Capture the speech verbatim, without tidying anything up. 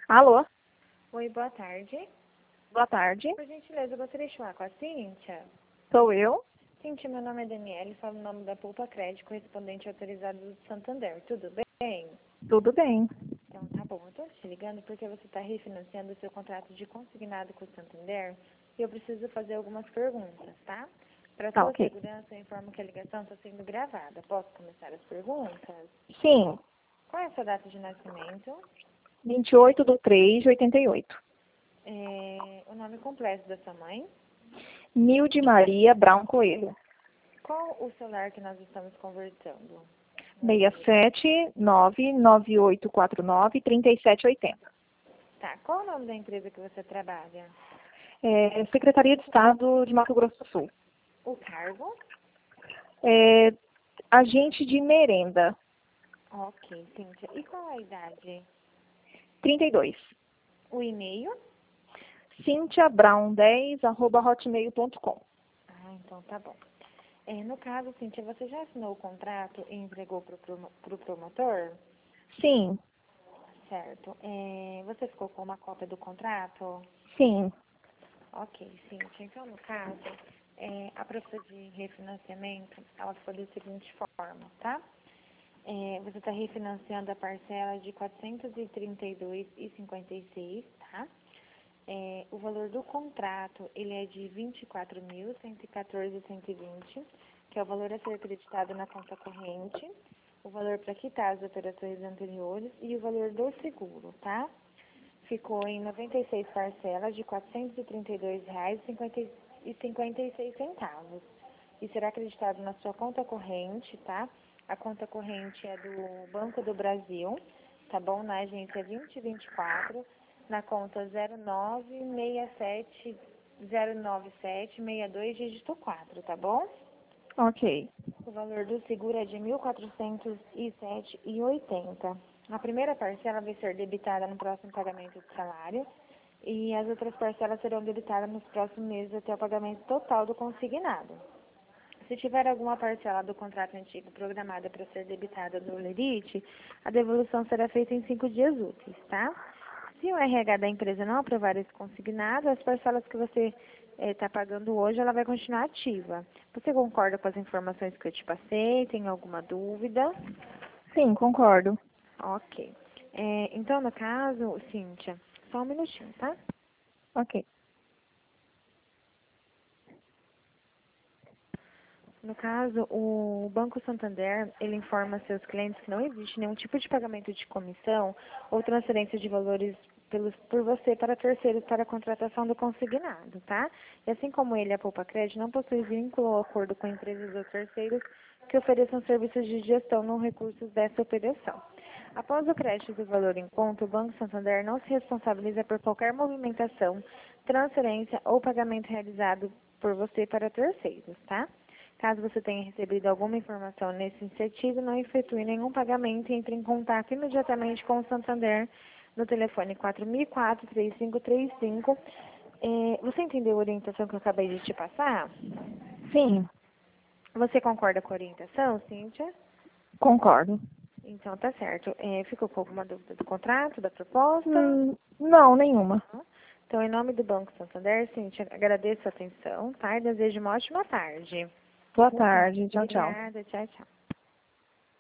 Alô, Oi, boa tarde. boa tarde. Por gentileza, eu gostaria de falar com a Cíntia. Sou eu. Cíntia, meu nome é Daniele, falo o nome da Poupa Crédito, correspondente autorizado do Santander. Tudo bem? Tudo bem. Então, tá bom. Eu tô te ligando porque você está refinanciando o seu contrato de consignado com o Santander e eu preciso fazer algumas perguntas, tá? Para Tá sua ok. segurança, eu informo que a ligação está sendo gravada. Posso começar as perguntas? Sim, Qual é a sua data de nascimento? vinte e oito de três de oitenta e oito. É, o nome completo da sua mãe? Nilde Maria Brown Coelho. Qual o celular que nós estamos conversando? seis sete nove nove oito quatro nove três sete oito zero. Tá, qual o nome da empresa que você trabalha? É, Secretaria de Estado de Mato Grosso do Sul. O cargo? É, agente de merenda. Ok, Cíntia. E qual a idade? trinta e dois. O e-mail? Cíntia Brown dez arroba hotmail ponto com. Ah, então tá bom. É, no caso, Cíntia, você já assinou o contrato e entregou para o promotor? Sim, Certo. É, você ficou com uma cópia do contrato? sim. Ok, Cíntia. Então, no caso, é, a proposta de refinanciamento, ela ficou da seguinte forma, tá? É, você está refinanciando a parcela de quatrocentos e trinta e dois reais e cinquenta e seis centavos, tá? É, o valor do contrato, ele é de vinte e quatro mil, cento e quatorze reais e cento e vinte, que é o valor a ser acreditado na conta corrente, o valor para quitar as operações anteriores e o valor do seguro, tá? Ficou em noventa e seis parcelas de quatrocentos e trinta e dois reais e cinquenta e seis centavos. E será acreditado na sua conta corrente, tá? A conta corrente é do Banco do Brasil, tá bom? Na agência vinte e vinte e quatro, na conta zero nove seis sete zero nove sete seis dois, dígito quatro, tá bom? Ok. O valor do seguro é de mil quatrocentos e sete reais e oitenta centavos. A primeira parcela vai ser debitada no próximo pagamento de salário e as outras parcelas serão debitadas nos próximos meses até o pagamento total do consignado. Se tiver alguma parcela do contrato antigo programada para ser debitada no Lerite, a devolução será feita em cinco dias úteis, tá? Se o R H da empresa não aprovar esse consignado, as parcelas que você está pagando hoje, ela vai continuar ativa. Você concorda com as informações que eu te passei? Tem alguma dúvida? Sim, concordo. Ok. É, então, no caso, Cíntia, só um minutinho, tá? Ok. No caso, o Banco Santander, ele informa seus clientes que não existe nenhum tipo de pagamento de comissão ou transferência de valores pelos, por você para terceiros para a contratação do consignado, tá? E assim como ele, a Poupa Crédito, não possui vínculo ou acordo com empresas ou terceiros que ofereçam serviços de gestão não recursos dessa operação. Após o crédito do valor em conta, o Banco Santander não se responsabiliza por qualquer movimentação, transferência ou pagamento realizado por você para terceiros, tá? Caso você tenha recebido alguma informação nesse sentido, não efetue nenhum pagamento e entre em contato imediatamente com o Santander no telefone quatro mil e quatro, três cinco três cinco. É, você entendeu a orientação que eu acabei de te passar? Sim, Você concorda com a orientação, Cíntia? concordo. Então tá certo. É, ficou com alguma dúvida do contrato, da proposta? Hum, não, nenhuma. Então, em nome do Banco Santander, Cíntia, agradeço a atenção, tá? E desejo uma ótima tarde. Boa tarde. Tchau, tchau. Obrigada, tchau, tchau.